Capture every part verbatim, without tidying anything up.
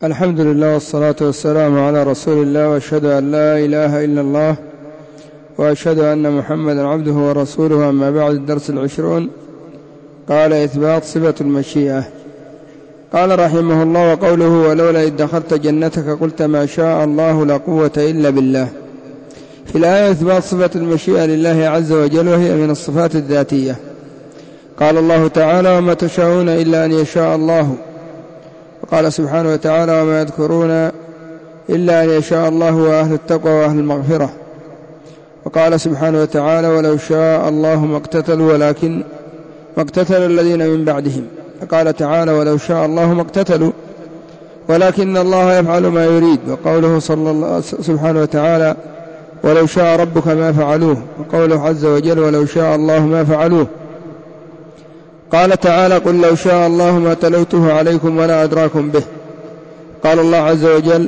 الحمد لله والصلاة والسلام على رسول الله، وأشهد أن لا إله إلا الله وأشهد أن محمدا عبده ورسوله. أما بعد، الدرس العشرون قال إثبات صفة المشيئة. قال رحمه الله: وقوله ولولا إذ دخلت جنتك قلت ما شاء الله لا قوة إلا بالله. في الآية إثبات صفة المشيئة لله عز وجل، وهي من الصفات الذاتية. قال الله تعالى: وما تشاءون إلا أن يشاء الله. وقال سبحانه وتعالى: وما يذكرون إلا أن يشاء الله وأهل التقوى وأهل المغفرة. وقال سبحانه وتعالى: ولو شاء الله ما اقتتلوا ولكن ما اقتتل الذين من بعدهم. فقال تعالى: ولو شاء الله ما اقتتلوا ولكن الله يفعل ما يريد. وقوله صلى الله سبحانه وتعالى: ولو شاء ربك ما فعلوه. وقوله عز وجل: ولو شاء الله ما فعلوه. قال تعالى: قل لو شاء الله ما تلوته عليكم ولا أدراكم به. قال الله عز وجل: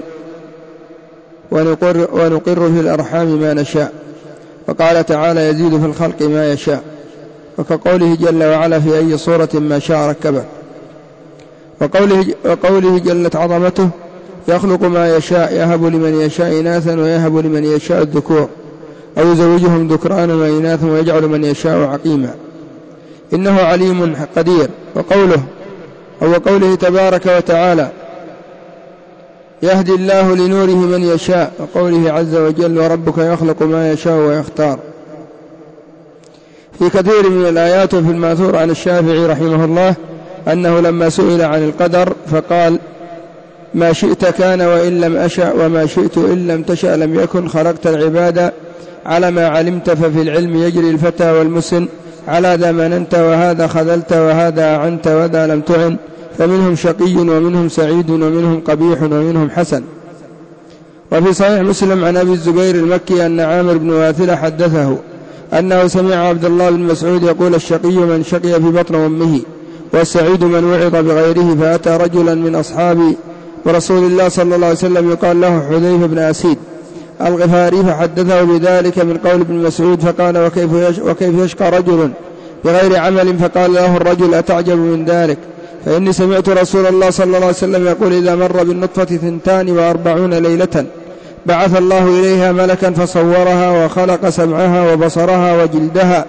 ونقر, ونقر في الأرحام ما نشاء. وقال تعالى: يزيد في الخلق ما يشاء. وكقوله جل وعلا: في أي صورة ما شاء ركبه. وقوله, وقوله جلت عظمته: يخلق ما يشاء يهب لمن يشاء إناثا ويهب لمن يشاء الذكور أو يزوجهم ذكرانا وإناثا ويجعل من يشاء عقيما إنه عليم قدير. وقوله أو قوله تبارك وتعالى: يهدي الله لنوره من يشاء. وقوله عز وجل: وربك يخلق ما يشاء ويختار. في كثير من الآيات وفي الماثور عن الشافعي رحمه الله أنه لما سئل عن القدر فقال: ما شئت كان وإن لم أشأ، وما شئت إن لم تشأ لم يكن. خلقت العباد على ما علمت، ففي العلم يجري الفتى والمسن. على ذا مننت وهذا خذلت وهذا أعنت وذا لم تعن. فمنهم شقي ومنهم سعيد ومنهم قبيح ومنهم حسن. وفي صحيح مسلم عن أبي الزبير المكي أن عامر بن واثلة حدثه أنه سمع عبد الله بن مسعود يقول: الشقي من شقي في بطن أمه، والسعيد من وعظ بغيره. فأتى رجلا من أصحاب ورسول الله صلى الله عليه وسلم يقال له حذيفة بن أسيد الغفاري، فحدثه بذلك من قول ابن مسعود. فقال: وكيف, يش وكيف يشقى رجل بغير عمل؟ فقال له الرجل: أتعجب من ذلك؟ فإني سمعت رسول الله صلى الله عليه وسلم يقول: إذا مر بالنطفة ثنتان وأربعون ليلة بعث الله إليها ملكا فصورها وخلق سمعها وبصرها وجلدها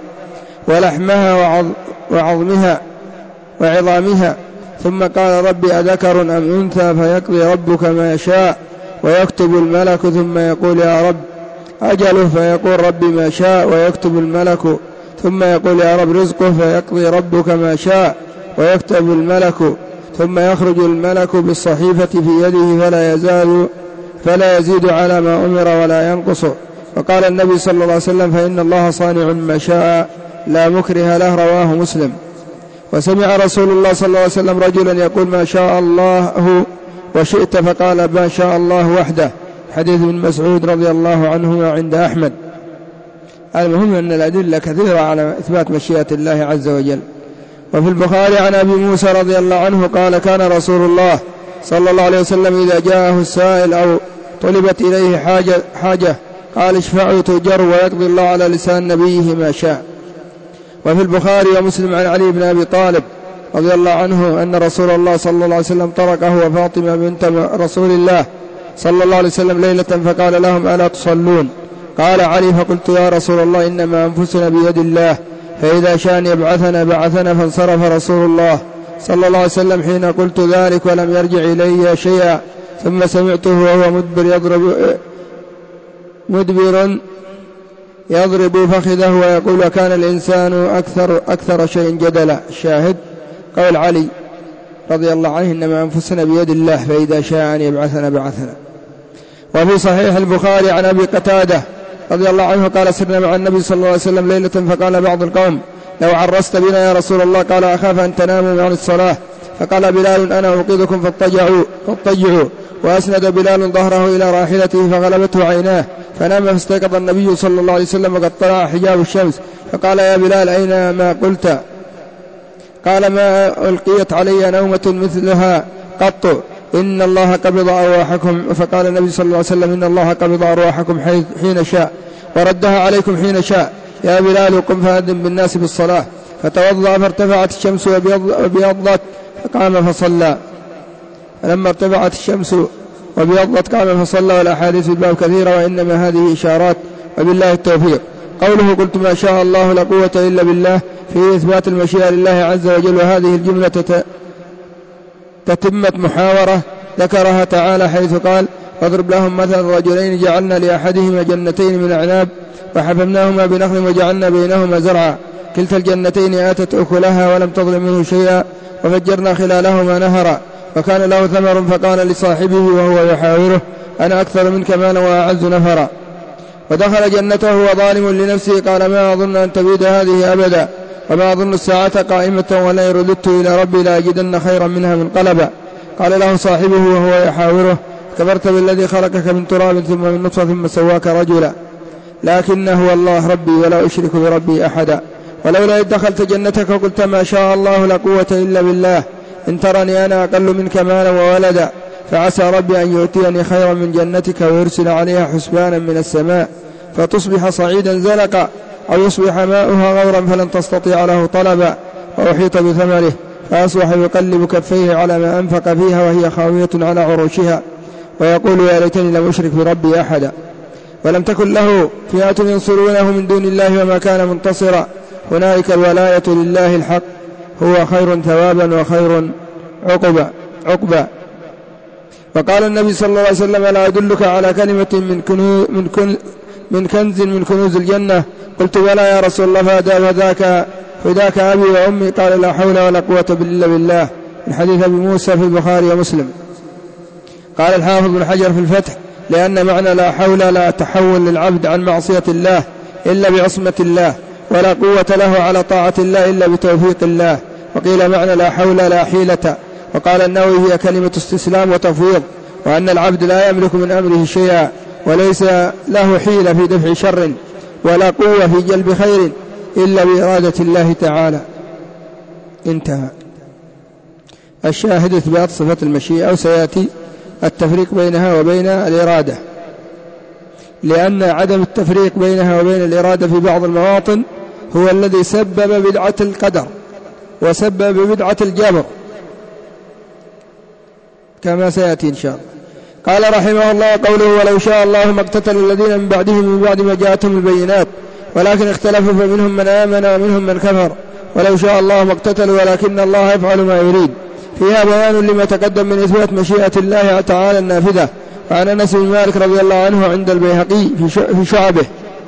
ولحمها وعظمها وعظامها، ثم قال: ربي أذكر أم أنثى؟ فيقضي ربك ما يشاء ويكتب الملك، ثم يقول: يا رب أجله؟ فيقول: ربي ما شاء ويكتب الملك، ثم يقول: يا رب رزقه؟ فيقضي ربك ما شاء ويكتب الملك، ثم يخرج الملك بالصحيفة في يده فلا يزال فلا يزيد على ما أمر ولا ينقص. وقال النبي صلى الله عليه وسلم: فإن الله صانع ما شاء لا مكره له. رواه مسلم. وسمع رسول الله صلى الله عليه وسلم رجلا يقول: ما شاء الله وشئت، فقال: ما شاء الله وحده. حديث ابن مسعود رضي الله عنه عند أحمد. المهم أن الأدلة كثيرة على إثبات مشيئة الله عز وجل. وفي البخاري عن أبي موسى رضي الله عنه قال: كان رسول الله صلى الله عليه وسلم إذا جاءه السائل أو طلبت إليه حاجة, حاجة قال: اشفعوا تؤجر، ويقضي الله على لسان نبيه ما شاء. وفي البخاري ومسلم عن علي بن أبي طالب رضي الله عنه أن رسول الله صلى الله عليه وسلم تركه وفاطمة بنت رسول الله صلى الله عليه وسلم ليلة، فقال لهم: ألا تصلون؟ قال علي: فقلت: يا رسول الله، إنما أنفسنا بيد الله، فإذا شاء يبعثنا بعثنا. فانصرف رسول الله صلى الله عليه وسلم حين قلت ذلك ولم يرجع إلي شيئا. ثم سمعته وهو مدبر يضرب مدبر يضرب فخذه ويقول: وكان الإنسان أكثر, أكثر شيء جدلا. الشاهد قول علي رضي الله عنه: إنما أنفسنا بيد الله، فإذا شاء أن يبعثنا بعثنا. وفي صحيح البخاري عن أبي قتادة رضي الله عنه قال: سرنا مع النبي صلى الله عليه وسلم ليلة، فقال بعض القوم: لو عرست بنا يا رسول الله. قال: أخاف أن تناموا عن الصلاة. فقال بلال: أنا أوقظكم فاضطجعوا, فاضطجعوا. وأسند بلال ظهره إلى راحلته فغلبته عيناه فنام، فاستيقظ النبي صلى الله عليه وسلم وقد طلع حجاب الشمس، فقال: يا بلال، أين ما قلت؟ قال: ما ألقيت علي نومة مثلها قط، إن الله قبض أرواحكم. فقال النبي صلى الله عليه وسلم: إن الله قبض أرواحكم حين شاء وردها عليكم حين شاء. يا بلال، قم فأذن بالناس بالصلاة. فتوضأ فارتفعت الشمس وبيضت فقام فصلى. فلما ارتفعت الشمس وابيضت قام فصلى، والأحاديث في الباب كثيرة وإنما هذه إشارات، وبالله التوفيق. قوله قلت ما شاء الله لا قوة إلا بالله في إثبات المشيئة لله عز وجل، وهذه الجملة تتمة محاورة ذكرها تعالى حيث قال واضرب لهم مثل رجلين جعلنا لأحدهما جنتين من أعناب وحففناهما بنخل وجعلنا بينهما زرعا كلتا الجنتين آتت أكلها ولم تظلم منه شيئا وفجرنا خلالهما نهرا وكان له ثمر فقال لصاحبه وهو يحاوره أنا أكثر منك مالا وأعز نفرا ودخل جنته وهو ظالم لنفسه قال ما أظن أن تبيد هذه أبدا وما أظن الساعة قائمة ولئن رددت إلى ربي لأجدن خيرا منها منقلبا. قال له صاحبه وهو يحاوره كفرت بالذي خلقك من تراب ثم من نطفة ثم سواك رجلا لكنه هو الله ربي ولا أشرك بربي أحدا. ولولا إذ دخلت جنتك وقلت ما شاء الله لا قوة إلا بالله إن ترني أنا أقل منك مالا وولدا فعسى ربي أن يؤتيني خيرا من جنتك ويرسل عليها حسبانا من السماء فتصبح صعيدا زلقا أو يصبح ماؤها غورا فلن تستطيع له طلبا وأحيط بثمره فأصبح يقلب كفيه على ما أنفق فيها وهي خاوية على عروشها ويقول يا ليتني لم أشرك بربي أحدا. ولم تكن له فئة ينصرونه من دون الله وما كان منتصرا. هنالك الولاية لله الحق هو خير ثوابا وخير عقبا عقبا. وقال النبي صلى الله عليه وسلم لا أدلك على كلمة من, كنو من, كن من كنز من كنوز الجنة قلت ولا يا رسول الله فذاك فذاك أبي وأمي قال لا حول ولا قوة إلا بالله. من حديث أبي موسى في البخاري ومسلم. قال الحافظ بن حجر في الفتح لأن معنى لا حول لا تحول للعبد عن معصية الله إلا بعصمة الله ولا قوة له على طاعة الله إلا بتوفيق الله. وقيل معنى لا حول لا حيلة. وقال النووي هي كلمة استسلام وتفويض وأن العبد لا يملك من أمره شيئا وليس له حيلة في دفع شر ولا قوة في جلب خير إلا بإرادة الله تعالى. انتهى. الشاهد إثبات صفة المشيئة وسيأتي التفريق بينها وبين الإرادة لأن عدم التفريق بينها وبين الإرادة في بعض المواطن هو الذي سبب بدعة القدر وسبب بدعة الجبر كما سيأتي إن شاء الله. قال رحمه الله قوله ولو شاء الله ما اقتتل الذين من بعدهم من بعد ما جاءتهم البينات ولكن اختلفوا فمنهم من آمن ومنهم من كفر ولو شاء الله ما اقتتلوا ولكن الله يفعل ما يريد. فيها بيان لما تقدم من إثبات مشيئة الله تعالى النافذة. وعن أنس بن مالك رضي الله عنه عند البيهقي في شعبه.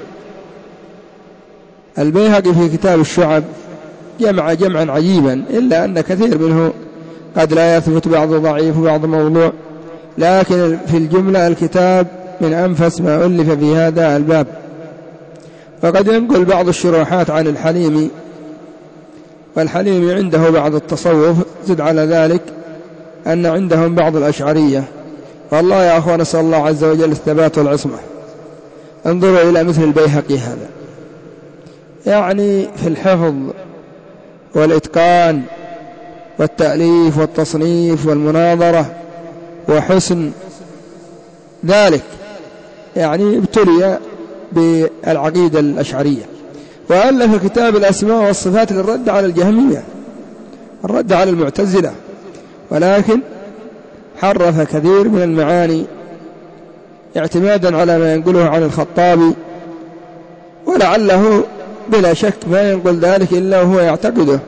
البيهقي في كتاب الشعب جمع جمعا عجيبا إلا أن كثير منه قد لا يثبت بعض ضعيف وبعض موضوع لكن في الجملة الكتاب من أنفس ما ألف في هذا الباب. فقد ينقل بعض الشروحات عن الحليمي والحليمي عنده بعض التصوف زد على ذلك أن عندهم بعض الأشعرية. والله يا أخوان نسأل الله عز وجل الثبات والعصمة. انظروا إلى مثل البيهقي هذا يعني في الحفظ والإتقان والتأليف والتصنيف والمناظرة وحسن ذلك يعني ابتلي بالعقيدة الأشعرية وألف كتاب الأسماء والصفات للرد على الجهمية الرد على المعتزلة ولكن حرف كثير من المعاني اعتمادا على ما ينقله عن الخطابي ولعله بلا شك ما ينقل ذلك إلا هو يعتقده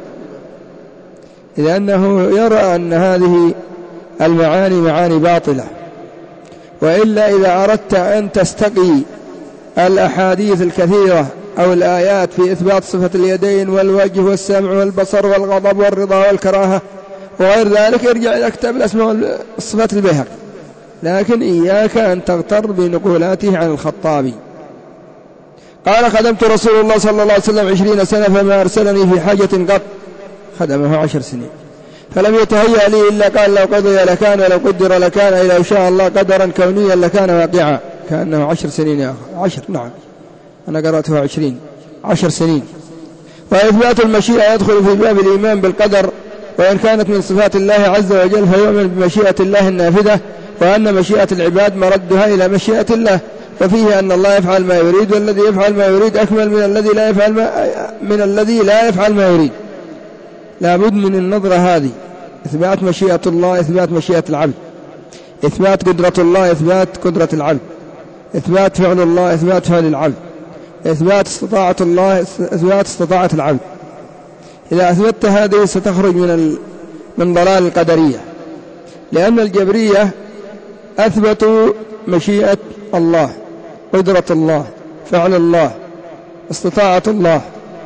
لأنه يرى أن هذه المعاني معاني باطلة. وإلا إذا أردت أن تستقي الأحاديث الكثيرة أو الآيات في إثبات صفة اليدين والوجه والسمع والبصر والغضب والرضا والكراهة وغير ذلك ارجع إلى كتاب الأسماء والصفات البيهقي لكن إياك أن تغتر بنقولاته عن الخطابي. قال خدمت رسول الله صلى الله عليه وسلم عشرين سنة فما أرسلني في حاجة قط. خدمه عشر سنين فلم يتهيأ لي إلا قال لو قضي لكان ولو قدر لكان إذا شاء الله قدرا كونيا لكان واقعا. كأنه عشر سنين يا أخي عشر نعم أنا قرأتها عشرين عشر سنين. وإثبات المشيئة يدخل في باب الإيمان بالقدر وإن كانت من صفات الله عز وجل فيؤمن بمشيئة الله النافذة وأن مشيئة العباد مردها إلى مشيئة الله وفيه أن الله يفعل ما يريد والذي يفعل ما يريد أكمل من الذي لا يفعل ما من الذي لا يفعل ما يريد. لا بد من النظرة هذه إثبات مشيئة الله، إثبات مشيئة العبد، إثبات قدرة الله، إثبات قدرة العبد، إثبات فعل الله، إثبات فعل العبد، إثبات استطاعة الله، إثبات استطاعة العبد. إذا أثبتت هذه ستخرج من من ضلال القدرية، لأن الجبرية أثبتوا مشيئة الله، قدرة الله، فعل الله، استطاعة الله،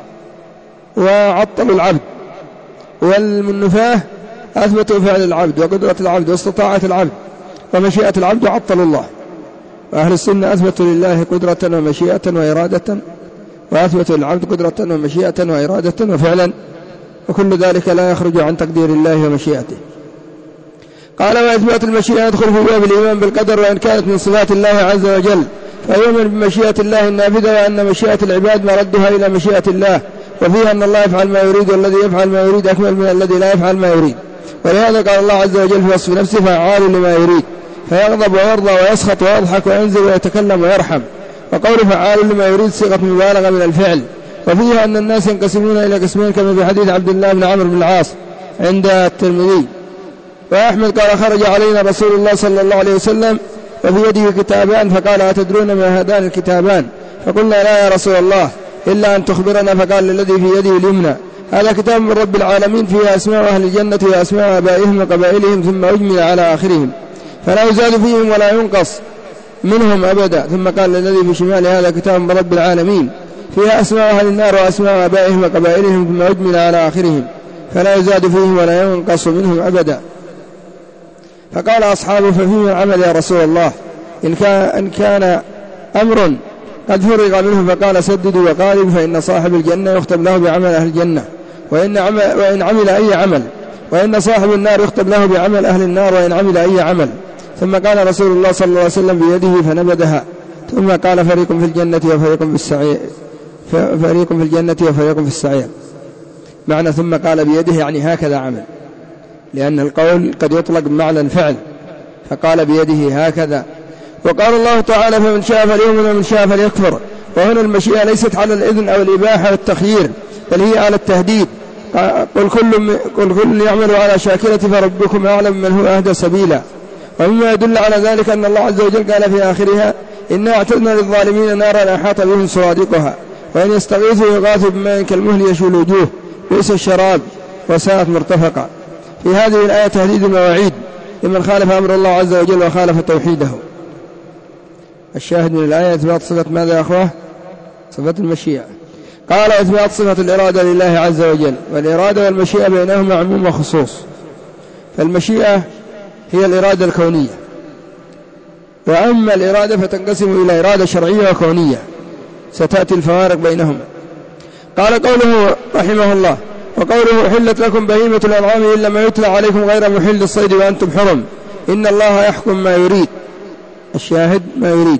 وعطلوا العبد. والمنفاه أثبتوا فعل العبد وقدرة العبد واستطاعة العبد ومشيئة العبد وعطلوا الله. وأهل السنة أثبتوا لله قدرة ومشيئة وإرادة، وأثبتوا للعبد قدرة ومشيئة وإرادة وفعلا، وكل ذلك لا يخرج عن تقدير الله ومشيئته. قال: وإثبات المشيئة يدخل في باب الإيمان بالقدر، وإن كانت من صفات الله عز وجل فيؤمن بمشيئة الله النافذة، وأن مشيئة العباد مردها إلى مشيئة الله، وفيها أن الله يفعل ما يريد، والذي يفعل ما يريد أكمل من الذي لا يفعل ما يريد. ولهذا قال الله عز وجل في وصف نفسه: فعال لما يريد، فيغضب ويرضى ويسخط ويضحك وينزل ويتكلم ويرحم. وقول فعال لما يريد صيغة مبالغة من الفعل. وفيها أن الناس ينقسمون إلى قسمين، كما في حديث عبد الله بن عمرو بن العاص عند الترمذي. وأحمد قال: خرج علينا رسول الله صلى الله عليه وسلم وفي يده كتابان، فقال: أتدرون ما هذان الكتابان؟ فقلنا: لا يا رسول الله، إلا أن تخبرنا. فقال: للذي في يده اليمنى: هذا كتاب من رب العالمين، فيها أسماء أهل الجنة وأسماء آبائهم وقبائلهم، ثم أجمل على آخرهم، فلا يزاد فيهم ولا ينقص منهم أبدا. ثم قال: للذي في شمال: هذا كتاب من رب العالمين، فيها أسماء أهل النار وأسماء آبائهم وقبائلهم، ثم أجمل على آخرهم، فلا يزاد فيهم ولا ينقص منهم أبدا. فقال أصحابه: ففيما العمل يا رسول الله؟ إن كان, إن كان أمر قد فرغ منه. فقال: سددوا وقاربوا، فإن صاحب الجنة يختم له بعمل أهل الجنة، وإن عمل, وإن عمل أي عمل، وإن صاحب النار يختم له بعمل أهل النار وإن عمل أي عمل. ثم قال رسول الله صلى الله عليه وسلم بيده فنبذها، ثم قال: فريق في الجنة وفريق في السعير، فريق في الجنة وفريق في السعير. معنى ثم قال بيده يعني هكذا عمل، لأن القول قد يطلق بمعنى الفعل، فقال بيده هكذا. وقال الله تعالى: فمن شاء فليؤمن ومن شاء فليكفر. وهنا المشيئة ليست على الإذن أو الإباحة والتخيير، بل هي على التهديد. قل كل, قل كل يعمل على شاكلة فربكم أعلم من هو أهدى سبيلا. ومما يدل على ذلك أن الله عز وجل قال في آخرها: إنا اعتدنا للظالمين نارا أحاط بهم سرادقها، وإن يستغيثوا يغاثوا بماء كالمهل يشوي الوجوه، بئس الشراب وساءت مرتفقا. في هذه الآية تهديد ووعيد لمن خالف أمر الله عز وجل وخالف توحيده. الشاهد من الآية إثبات صفة ماذا يا أخوة؟ صفة المشيئة. قال: إثبات صفة الإرادة لله عز وجل. والإرادة والمشيئة بينهما عموم وخصوص. فالمشيئة هي الإرادة الكونية، وأما الإرادة فتنقسم إلى إرادة شرعية وكونية، ستأتي الفوارق بينهما. قال قوله رحمه الله: وقوله: حلت لكم بهيمة الأنعام إلا ما يتلى عليكم غير محل الصيد وأنتم حرم، إن الله يحكم ما يريد. الشاهد ما يريد،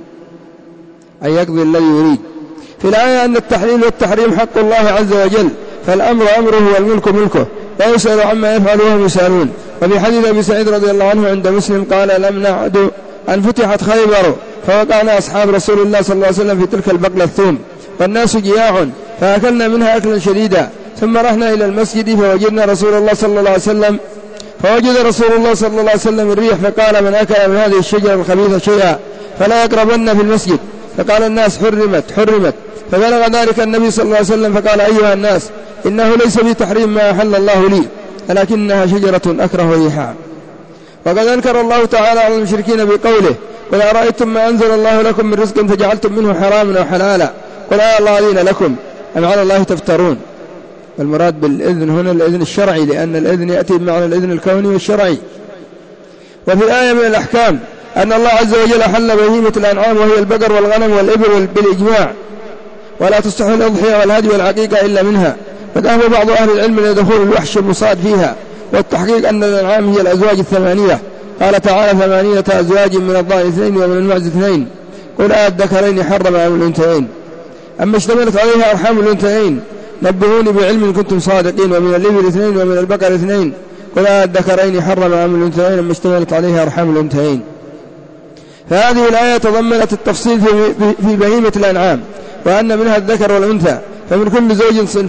أن يقضي الذي يريد. في الآية أن التحليل والتحريم حق الله عز وجل، فالأمر أمره والملك ملكه، لا يسأل عما يفعل وهم يسألون. وفي حديث أبي سعيد رضي الله عنه عند مسلم قال: لم نعد أن فتحت خيبر فوقعنا أصحاب رسول الله صلى الله عليه وسلم في تلك البقلة الثوم والناس جياع، فأكلنا منها أكلا شديدا، ثم رحنا إلى المسجد فوجدنا رسول الله صلى الله عليه وسلم فوجد رسول الله صلى الله عليه وسلم الريح، فقال: من أكل من هذه الشجرة الخبيثة شيئا فلا يقربن في المسجد. فقال الناس: حرمت حرمت. فبلغ ذلك النبي صلى الله عليه وسلم فقال: أيها الناس، إنه ليس بتحريم ما أحل الله لي، ولكنها شجرة أكره ريحها. وقد أنكر الله تعالى على المشركين بقوله: قل أرأيتم ما أنزل الله لكم من رزق فجعلتم منه حراما وحلالا، قل آه الله أذن لكم أم على الله تفترون. المراد بالإذن هنا الإذن الشرعي، لأن الإذن يأتي بمعنى الإذن الكوني والشرعي. وفي الآية من الأحكام أن الله عز وجل أحل بهيمة الأنعام، وهي البقر والغنم والإبل بالإجماع، ولا تصح الأضحية والهدي والعقيقة إلا منها. فذهب بعض أهل العلم إلى دخول الوحش المصاد فيها، والتحقيق أن الأنعام هي الأزواج الثمانية. قال تعالى: ثمانية أزواج من الضأن اثنين ومن المعز اثنين، قل أذكرين حرم أم الأنثيين. أما اشتملت عليها أرحام الأنثيين نبهوني بعلم إن كنتم صادقين. ومن الإبل اثنين ومن البقر اثنين، قل أذكرين حرم أم الأنثيين، أما اشتملت عليها أرحام الأنثيين. فهذه الآية تضمنت التفصيل في بهيمة الأنعام، وأن منها الذكر والأنثى، فمن كل زوج صنفان،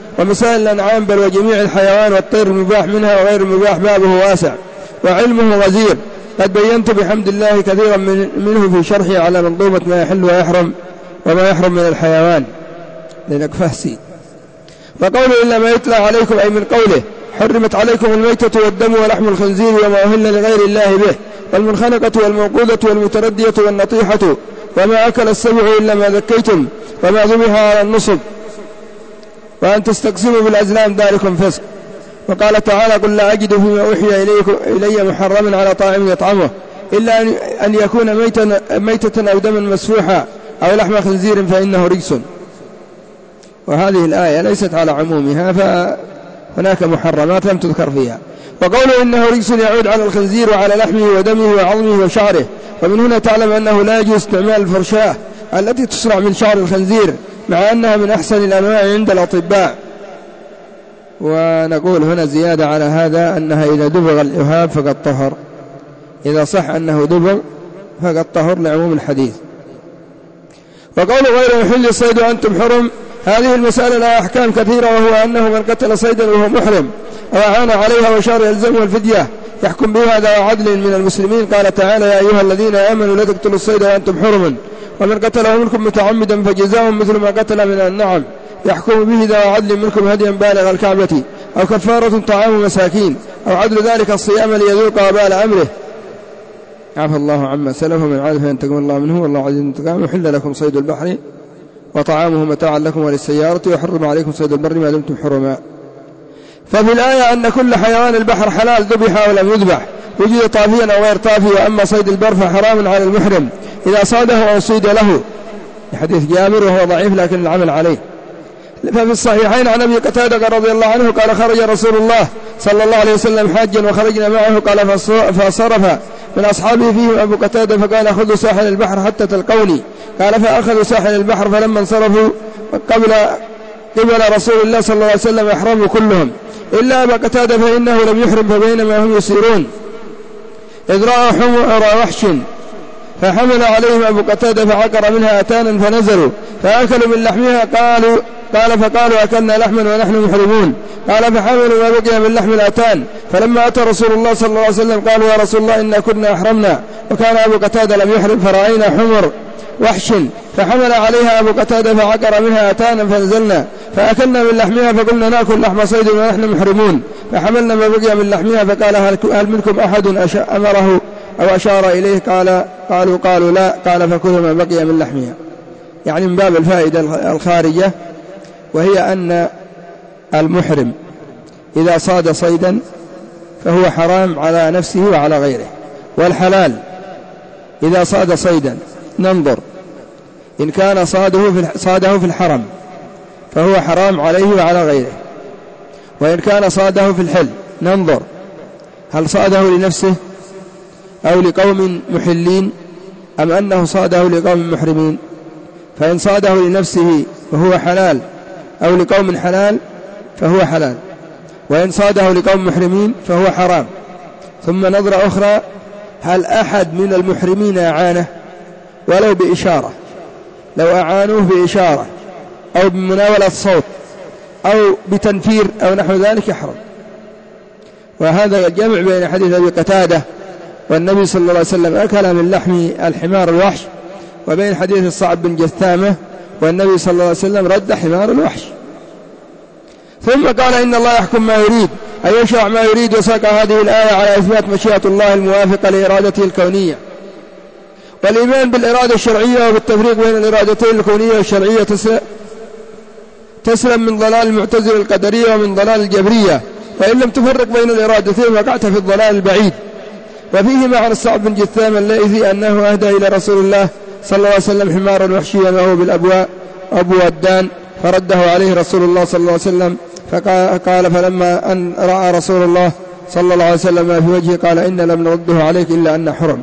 ومسائل الأنعام بل وجميع الحيوان والطير المباح منها وغير المباح بابه واسع وعلمه غزير. قد بينت بحمد الله كثيرا من منه في شرحي على منظومة ما يحل ويحرم وما يحرم من الحيوان لأنك فهسي. وقوله إلا ما يتلى عليكم أي من قوله حرمت عليكم الميتة والدم ولحم الخنزير وما أهل لغير الله به والمنخنقة والموقوذة والمتردية والنطيحة وما أكل السبع إلا ما ذكيتم وما ذبح على النصب وأن تستقسموا بالأزلام ذلكم فسق. وقال تعالى قل لا أجد فيما أوحي إلي محرما على طاعم يطعمه إلا أن يكون ميتا, ميتة أو دما مسفوحا أو لحم خنزير فإنه رجس. وهذه الآية ليست على عمومها فهناك محرمات لم تذكر فيها. وقوله إنه رجس يعود على الخنزير وعلى لحمه ودمه وعظمه وشعره. ومن هنا تعلم أنه لا يجوز استعمال الفرشاة التي تصنع من شعر الخنزير مع أنها من أحسن الأنواع عند الأطباء. ونقول هنا زيادة على هذا أنها إذا دبغ الإهاب فقد طهر، إذا صح أنه دبغ فقد طهر لعموم الحديث. وقول غير محل الصيد وأنتم حرم، هذه المسألة لها أحكام كثيرة، وهو أنه من قتل صيدا وهو محرم أو أعان عليها وشار يلزمه الفدية يحكم بها ذو عدل من المسلمين. قال تعالى يا أيها الذين آمنوا لا تقتلوا الصيد وأنتم حرم ومن قتله منكم متعمدا فجزاء مثل ما قتل من النعم يحكم به ذو عدل منكم هديا بالغ الكعبة أو كفارة طعام مساكين أو عدل ذلك الصيام ليذوق وبال أمره. عفى الله عما سلف ومن عاد فينتقم الله منه والله عزيز انتقام. وحل لكم صيد البحر وطعامه متاعا لكم وللسيارة ويحرم عليكم صيد البر ما دمتم حرما. ففي الآية أن كل حيوان البحر حلال ذبح ولم يذبح وجد طافيا أو غير طافي. وأما صيد البر فحرام على المحرم إذا صاده أو صيد له، حديث جابر وهو ضعيف لكن العمل عليه. ففي الصحيحين عن أبي قتادة رضي الله عنه قال خرج رسول الله صلى الله عليه وسلم حاجا وخرجنا معه قال فصرف من أصحابه فيهم أبو قتادة فقال أخذوا ساحل البحر حتى تلقوني. قال فأخذوا ساحل البحر فلما انصرفوا قبل قبل رسول الله صلى الله عليه وسلم يحرموا كلهم إلا أبا قتادة فإنه لم يحرم. فبينما هم يسيرون إذ رأى حمر وحش فحمل عليهم أبو قتادة فعقر منها أتانا فنزلوا فأكلوا من لحمها. قالوا قال فقالوا أكلنا لحما ونحن محرمون. قال فحملوا ما بقي من لحم الأتان فلما أتى رسول الله صلى الله عليه وسلم قالوا يا رسول الله إنا كنا أحرمنا وكان أبو قتادة لم يحرم فرأينا حمر وحش فحمل عليها أبو قتادة فعقر منها أتانا فنزلنا فأكلنا من لحمها فقلنا نأكل لحم صيد ونحن محرمون فحملنا ما بقي من لحمها فقال هل منكم أحد أمره أو أشار إليه؟ قال قالوا قالوا لا. قال فكلوا ما بقي من لحمها. يعني من باب الفائدة الخارجة، وهي أن المحرم إذا صاد صيدا فهو حرام على نفسه وعلى غيره. والحلال إذا صاد صيدا ننظر إن كان صاده في صاده في الحرم فهو حرام عليه وعلى غيره، وإن كان صاده في الحل ننظر هل صاده لنفسه أو لقوم محلين أم أنه صاده لقوم محرمين. فإن صاده لنفسه فهو حلال أو لقوم حلال فهو حلال، وإن صاده لقوم محرمين فهو حرام. ثم نظرة أخرى هل أحد من المحرمين أعانه ولو بإشارة، لو أعانوه بإشارة أو بمناولة صوت أو بتنفير أو نحو ذلك يحرم. وهذا الجمع بين حديث أبي قتادة والنبي صلى الله عليه وسلم أكل من لحم الحمار الوحش، وبين حديث الصعب بن جثامة والنبي صلى الله عليه وسلم رد حمار الوحش. ثم قال إن الله يحكم ما يريد أي يشرع ما يريد، وساق هذه الآية على إثبات مشيئة الله الموافقة لإرادته الكونية. والإيمان بالإرادة الشرعية وبالتفريق بين الإرادتين الكونية والشرعية تسلم من ضلال المعتزلة القدرية ومن ضلال الجبرية، وإن لم تفرق بين الإرادتين وقعت في الضلال البعيد. وفيه معنى الصعب بن جثام الليثي أنه أهدى إلى رسول الله صلى الله عليه وسلم حمارا وحشيا وهو بالأبواء أبو ودان فرده عليه رسول الله صلى الله عليه وسلم. فقال فلما أن رأى رسول الله صلى الله عليه وسلم ما في وجهه قال إن لم نرده عليك إلا أن حرم.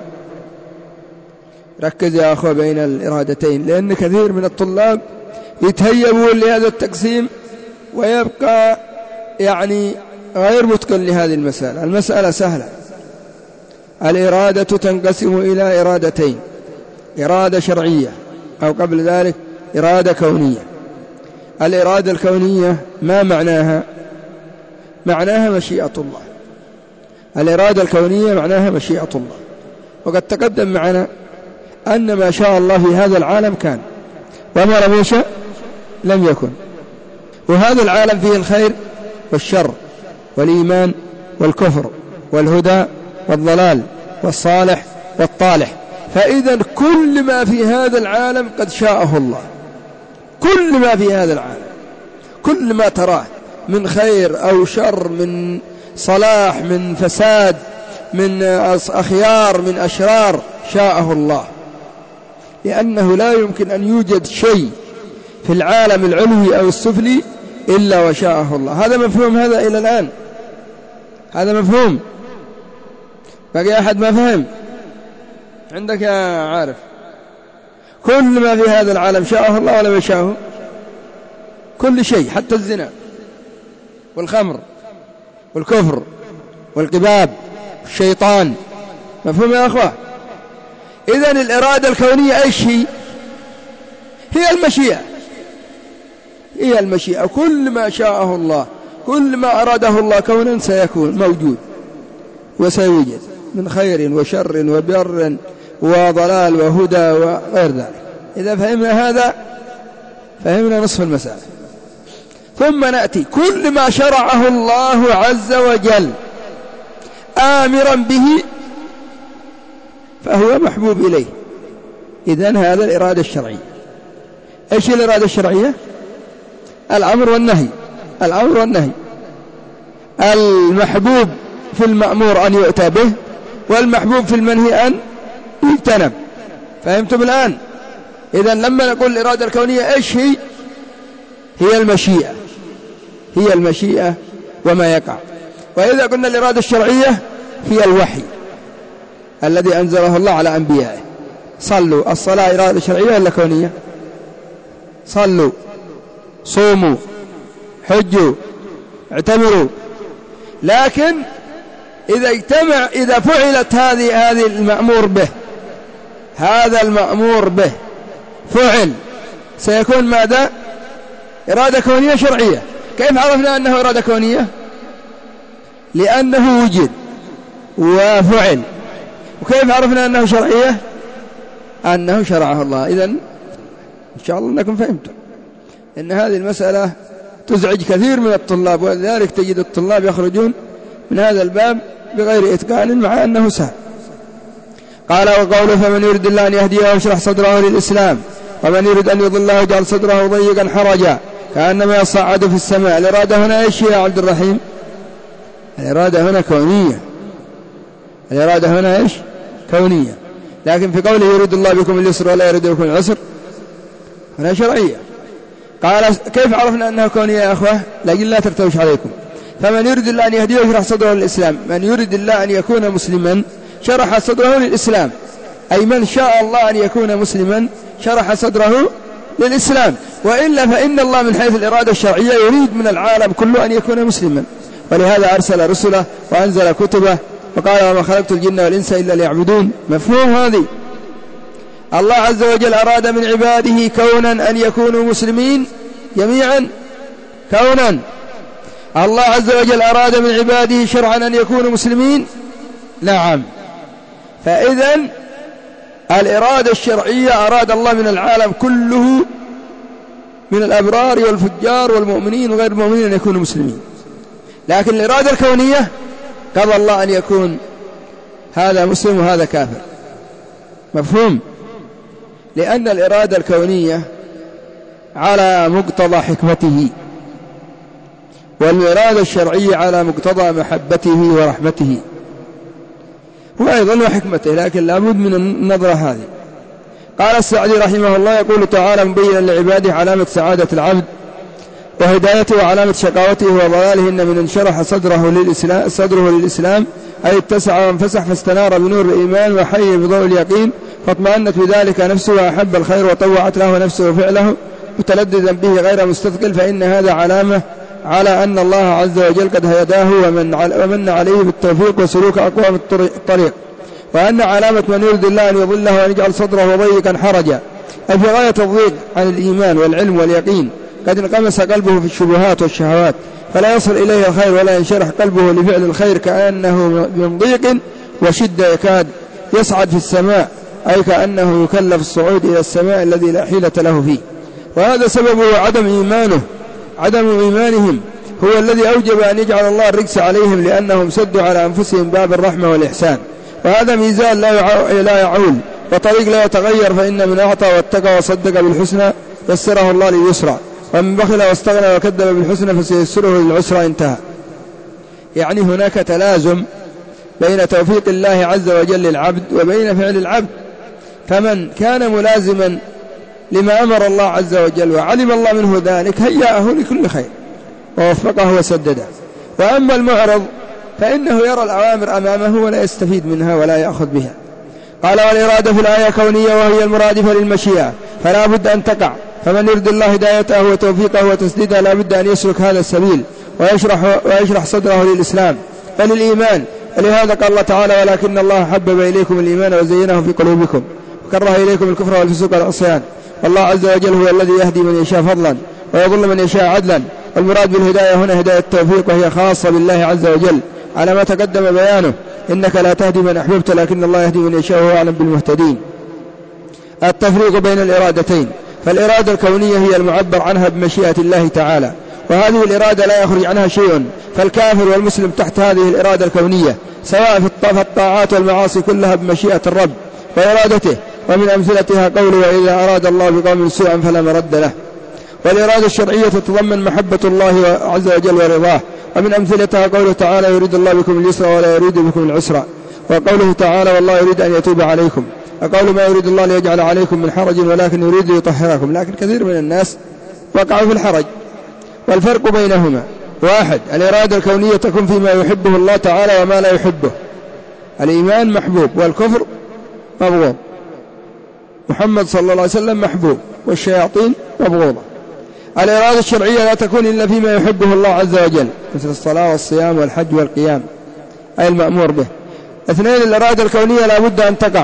ركز يا أخوة بين الإرادتين، لأن كثير من الطلاب يتهيبون لهذا التقسيم ويبقى يعني غير متقن لهذه المسألة. المسألة سهلة، الإرادة تنقسم إلى إرادتين، إرادة شرعية أو قبل ذلك إرادة كونية. الإرادة الكونية ما معناها؟ معناها مشيئة الله. الإرادة الكونية معناها مشيئة الله، وقد تقدم معنا أن ما شاء الله في هذا العالم كان، وما لم يشأ لم يكن. وهذا العالم فيه الخير والشر والإيمان والكفر والهدى والضلال والصالح والطالح. فإذا كل ما في هذا العالم قد شاءه الله، كل ما في هذا العالم، كل ما تراه من خير أو شر، من صلاح من فساد، من أخيار من أشرار، شاءه الله، لأنه لا يمكن أن يوجد شيء في العالم العلوي أو السفلي إلا وشاءه الله. هذا مفهوم هذا إلى الآن؟ هذا مفهوم؟ بقي أحد ما فهم؟ عندك يا عارف؟ كل ما في هذا العالم شاءه الله ولا ما شاءه؟ كل شيء، حتى الزنا والخمر والكفر والقباب والشيطان. مفهوم يا أخوة؟ إذن الإرادة الكونية أي شيء؟ هي المشيئة، هي المشيئة. كل ما شاءه الله، كل ما أراده الله كونا سيكون موجود وسيوجد من خير وشر وبر وضلال وهدى وغير ذلك. إذا فهمنا هذا فهمنا نصف المسألة. ثم نأتي كل ما شرعه الله عز وجل آمرا به فهو محبوب إليه. إذن هذا الإرادة الشرعية. إيش الإرادة الشرعية؟ الأمر والنهي. الأمر والنهي. المحبوب في المأمور أن يؤتى به، والمحبوب في المنهي أن يجتنب. فهمتم الآن؟ إذن لما نقول الإرادة الكونية إيش هي؟ هي المشيئة، هي المشيئة وما يقع. وإذا قلنا الإرادة الشرعية هي الوحي الذي أنزله الله على أنبيائه. صلوا، الصلاة إرادة شرعية ولا كونية؟ صلوا، صوموا، حجوا، اعتمروا. لكن إذا اجتمع، إذا فعلت هذه هذه المأمور به، هذا المأمور به فعل، سيكون ماذا؟ إرادة كونية شرعية. كيف عرفنا أنه إرادة كونية؟ لأنه وجد وفعل. وكيف عرفنا أنه شرعية؟ أنه شرعه الله. إذن إن شاء الله أنكم فهمتم إن هذه المسألة تزعج كثير من الطلاب، ولذلك تجد الطلاب يخرجون من هذا الباب بغير إتقان مع أنه سهل. قال: وقوله: فمن يريد الله أن يهديه يشرح صدره للإسلام، ومن يريد أن يضله يجعل صدره ضيقا حرجا كأنما يصعد في السماء. الإرادة هنا إيش يا عبد الرحيم؟ الإرادة هنا كونية. الإرادة هنا إيش؟ كونية. لكن في قوله: يريد الله بكم اليسر ولا يريد بكم العسر، هنا شرعية. قال: كيف عرفنا أنها كونية يا أخوة؟ لكن لا ترتوش عليكم. فمن يريد الله أن يهديه يشرح صدره للإسلام. من يريد الله أن يكون مسلما شرح صدره للإسلام، أي من شاء الله أن يكون مسلما شرح صدره للإسلام. وإلا فإن الله من حيث الإرادة الشرعية يريد من العالم كله أن يكون مسلما، ولهذا أرسل رسله وأنزل كتبه وقال: وما خلقت الجن والإنس إلا ليعبدون. مفهوم هذه؟ الله عز وجل أراد من عباده كونا أن يكونوا مسلمين جميعا كونا. الله عز وجل أراد من عباده شرعا أن يكونوا مسلمين. نعم. فإذن الإرادة الشرعية أراد الله من العالم كله من الأبرار والفجار والمؤمنين وغير المؤمنين أن يكونوا مسلمين. لكن الإرادة الكونية قضى الله أن يكون هذا مسلم وهذا كافر. مفهوم؟ لأن الإرادة الكونية على مقتضى حكمته، والإرادة الشرعية على مقتضى محبته ورحمته وأيضا وحكمته، لكن لابد من النظرة هذه. قال السعدي رحمه الله: يقول تعالى مبينا لعباده علامة سعادة العبد وهدايته وعلامة شقاوته وضلالهن من انشرح صدره للإسلام, صدره للإسلام أي اتسع وانفسح فاستنار بنور الإيمان وحي بضوء اليقين فاطمأنت بذلك نفسه وأحب الخير وطوعت له نفسه فعله متلذذا به غير مستثقل. فإن هذا علامة على أن الله عز وجل قد هداه ومن عليه بالتوفيق وسلوك أقوام الطريق، وأن علامة من يريد الله أن يضله وأن يجعل صدره ضيقا حرجا أي في غاية الضيق عن الإيمان والعلم واليقين قد انقمس قلبه في الشبهات والشهوات فلا يصل إليه الخير ولا ينشرح قلبه لفعل الخير، كأنه من ضيق وشدة يكاد يصعد في السماء، أي كأنه يكلف الصعود إلى السماء الذي لا حيلة له فيه. وهذا سببه عدم إيمانه عدم إيمانهم هو الذي أوجب أن يجعل الله الرجس عليهم، لأنهم سدوا على أنفسهم باب الرحمة والإحسان. وهذا ميزان لا يعول وطريق لا يتغير، فإن من أعطى واتقى وصدق بالحسنى يسره الله لليسرى، ومن بخل واستغنى وكذب بالحسنى فسيسره للعسرى. انتهى. يعني هناك تلازم بين توفيق الله عز وجل للعبد وبين فعل العبد، فمن كان ملازما لما أمر الله عز وجل وعلم الله منه ذلك هيأه لكل خير ووفقه وسدده. وأما المعرض فإنه يرى الأوامر أمامه ولا يستفيد منها ولا يأخذ بها. قال: والإرادة في الآية كونية وهي المرادفة للمشيئة، فلا بد أن تقع، فمن يرد الله هدايته وتوفيقه وتسديده لا بد أن يسلك هذا السبيل ويشرح, ويشرح صدره للإسلام فللإيمان. ولهذا قال الله تعالى: ولكن الله حبب إليكم الإيمان وزينه في قلوبكم وكره إليكم الكفر والفسوق والعصيان. والله عز وجل هو الذي يهدي من يشاء فضلا ويضل من يشاء عدلا. والمراد بالهداية هنا هداية التوفيق، وهي خاصة بالله عز وجل على ما تقدم بيانه: إنك لا تهدي من أحببت لكن الله يهدي من يشاء وهو أعلم بالمهتدين. التفريق بين الإرادتين: فالإرادة الكونية هي المعبر عنها بمشيئة الله تعالى، وهذه الإرادة لا يخرج عنها شيء، فالكافر والمسلم تحت هذه الإرادة الكونية، سواء في الطاعات والمعاصي كلها بمشيئة الرب وإرادته. ومن أمثلتها قوله: وإذا أراد الله بقوم سوءا فلا مرد له. والإرادة الشرعية تتضمن محبة الله عز وجل ورضاه. ومن أمثلتها قوله تعالى: يريد الله بكم اليسر ولا يريد بكم العسر. وقوله تعالى: والله يريد أن يتوب عليكم. وقول: ما يريد الله ليجعل عليكم من حرج ولكن يريد ليطهركم. لكن كثير من الناس وقعوا في الحرج. والفرق بينهما: واحد، الإرادة الكونية تكون فيما يحبه الله تعالى وما لا يحبه. الإيمان محبوب والكفر مبغوض. محمد صلى الله عليه وسلم محبوب والشياطين مبغوضة. الإرادة الشرعية لا تكون إلا فيما يحبه الله عز وجل، مثل الصلاة والصيام والحج والقيام، أي المأمور به. اثنين، الإرادة الكونية لا بد أن تقع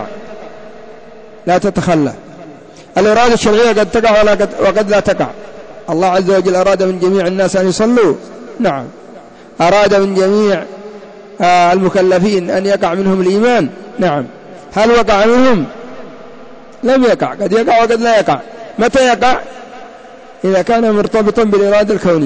لا تتخلى. الإرادة الشرعية قد تقع وقد لا تقع. الله عز وجل أراد من جميع الناس أن يصلوا، نعم. أراد من جميع المكلفين أن يقع منهم الإيمان، نعم. هل وقع منهم؟ لم يقع، قد يقع وقد لا يقع. متى يقع؟ إذا كان مرتبطا بالإرادة الكونية.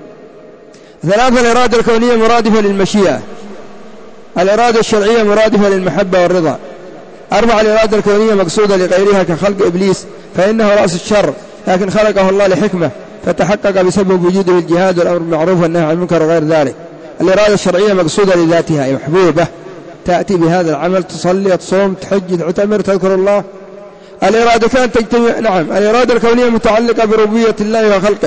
ثلاثة، الإرادة الكونية مرادفة للمشيئة. الإرادة الشرعية مرادفة للمحبة والرضا. أربعة، الإرادة الكونية مقصودة لغيرها كخلق إبليس، فإنه رأس الشر لكن خلقه الله لحكمة فتحقق بسبب وجوده الجهاد والأمر بالمعروف والنهي عن المنكر وغير ذلك. الإرادة الشرعية مقصودة لذاتها، محبوبة، تأتي بهذا العمل، تصلي، تصوم، تحج، تعتمر، تذكر الله. الإرادتان تجتمع، نعم. الإرادة الكونية متعلقة بربوبية الله وخلقه،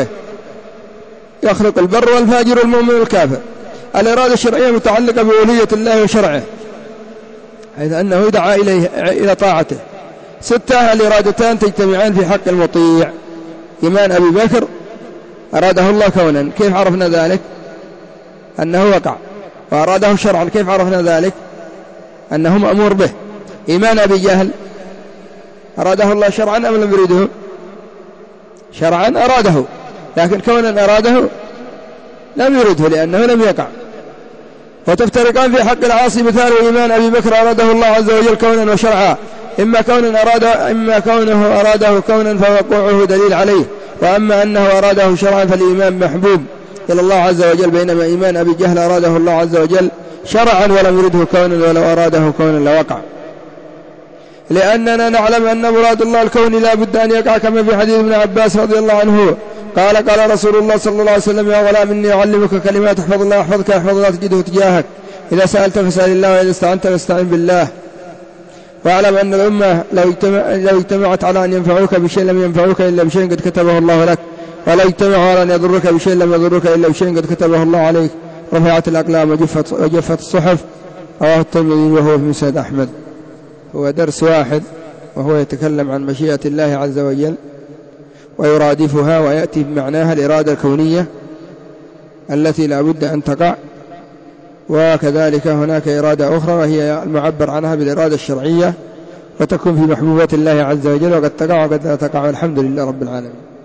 يخلق البر والفاجر والمؤمن والكافر. الإرادة الشرعية متعلقة بألوهية الله وشرعه، حيث أنه يدعى إليه إلى طاعته. ستة، الإرادتان تجتمعان في حق المطيع. إيمان أبي بكر أراده الله كونا، كيف عرفنا ذلك؟ أنه وقع. وأراده شرعا، كيف عرفنا ذلك؟ أنه مأمور به. إيمان أبي جهل أراده الله شرعا أم لم يريده؟ شرعا أراده، لكن كونا أراده لم يرده لأنه لم يقع. وتفترقان في حق العاصي. مثال إيمان أبي بكر أراده الله عز وجل كونا وشرعا، إما كونا أراده إما كونه أراده كونا فوقوعه دليل عليه، وأما أنه أراده شرعا فالإيمان محبوب إلى الله عز وجل، بينما إيمان أبي جهل أراده الله عز وجل شرعا ولم يرده كونا، ولو أراده كونا لوقع. لأننا نعلم أن مراد الله الكون لا بد أن يقع، كما في حديث ابن عباس رضي الله عنه قال: قال رسول الله صلى الله عليه وسلم: يا غلام إني أعلمك كلمات احفظ الله يحفظك، احفظ الله تجده تجاهك، إذا سألت فاسأل الله، وإذا استعنت فاستعن بالله. واعلم أن الأمة لو, اجتمع لو اجتمعت على أن ينفعوك بشيء لم ينفعوك إلا بشيء قد كتبه الله لك، ولا اجتمعوا على أن يضرك بشيء لم يضرك إلا بشيء قد كتبه الله عليك. رفعت الأقلام وجفت, وجفت الصحف. رواه الترمذي وهو في مسند أحمد. هو درس واحد، وهو يتكلم عن مشيئة الله عز وجل ويرادفها، ويأتي بمعناها الإرادة الكونية التي لا بد أن تقع. وكذلك هناك إرادة أخرى وهي المعبر عنها بالإرادة الشرعية، وتكون في محبوبات الله عز وجل، وقد تقع وقد لا تقع، والحمد لله رب العالمين.